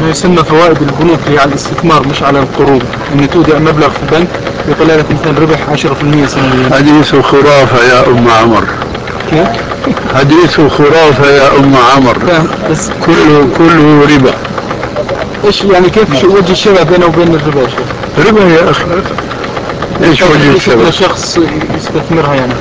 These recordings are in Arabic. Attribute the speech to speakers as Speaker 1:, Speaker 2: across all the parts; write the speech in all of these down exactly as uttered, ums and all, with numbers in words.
Speaker 1: ما يسمى فوائد البنوك هي على الاستثمار مش على القروض، ان تودع مبلغ في البنك يطلع لك مثلا ربح عشرة في المية سنويا.
Speaker 2: حديث خرافة يا أم عمر.
Speaker 1: كيف؟
Speaker 2: حديث خرافة يا أم عمر.
Speaker 1: بس
Speaker 2: كله كله ربا.
Speaker 1: ايش يعني كيف وجه الشبه بينه وبين الربا يا شيخ؟
Speaker 2: ربا يا أخي. ايش وجه الشبه؟
Speaker 1: شخص يستثمرها يعني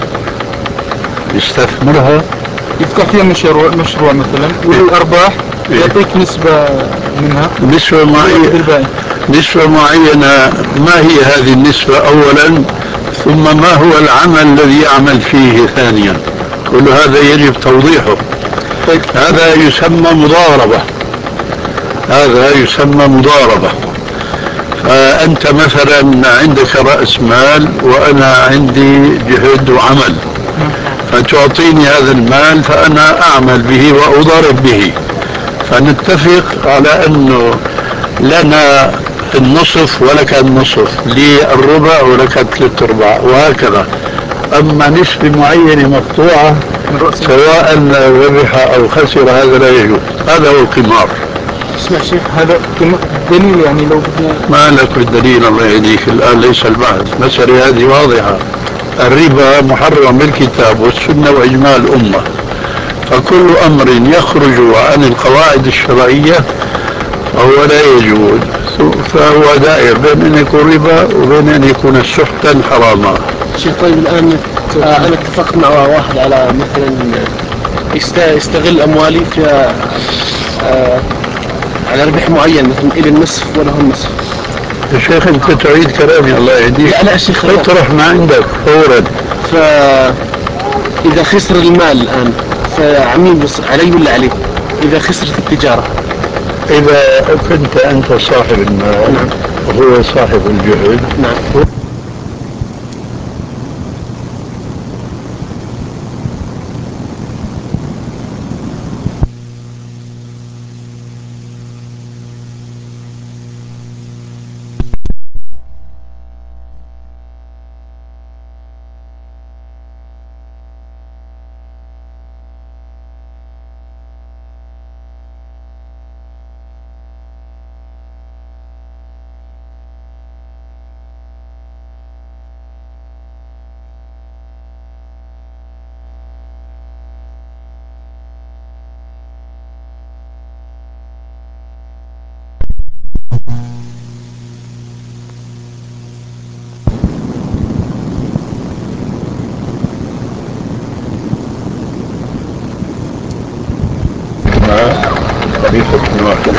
Speaker 2: يستثمرها،
Speaker 1: يفتح فيها مشروع مشروع مثلا والارباح يعطيك نسبة منها،
Speaker 2: نسبة معينة. نسبة معينة. ما هي هذه النسبة أولا؟ ثم ما هو العمل الذي يعمل فيه ثانيا؟ كل هذا يجب توضيحه.
Speaker 1: طيب.
Speaker 2: هذا يسمى مضاربة. هذا يسمى مضاربة. فأنت مثلا عندك رأس مال وأنا عندي جهد وعمل، فتعطيني هذا المال فأنا أعمل به وأضارب به، فنتفق على أنه لنا النصف ولك النصف، لي الربع ولك ثلاث ارباع وهكذا. أما نسبة معينة مقطوعة سواء ربح أو خسر هذا لا يجوز. هذا هو القمار.
Speaker 1: اسمع شيخ، هذا دليل يعني لو بدنا.
Speaker 2: ما لك بالدليل الله يهديك، الآن ليس البحث، مسألة هذه واضحة. الربا محرم بالكتاب والسنة وإجماع الأمة، فكل أمر يخرج عن القواعد الشرعية فهو لا يجوز، فهو دائر بين أن يكون ربا وبين أن يكون سحتا حراما.
Speaker 1: شيخ طيب الآن آه أنا اتفقت مع واحد على مثلا يستغل أموالي في آه على ربح معين، مثلا إلى النصف وله النصف.
Speaker 2: يا شيخ أنت تعيد كلامي الله يهديك.
Speaker 1: لا لا شيخ،
Speaker 2: اطرح ما عندك فورا.
Speaker 1: فإذا خسر المال الآن فعمين بص علي ولا عليه إذا خسرت التجارة؟
Speaker 2: إذا كنت أنت صاحب المال. نعم. وهو صاحب الجهد. نعم. خليفة بن واحد.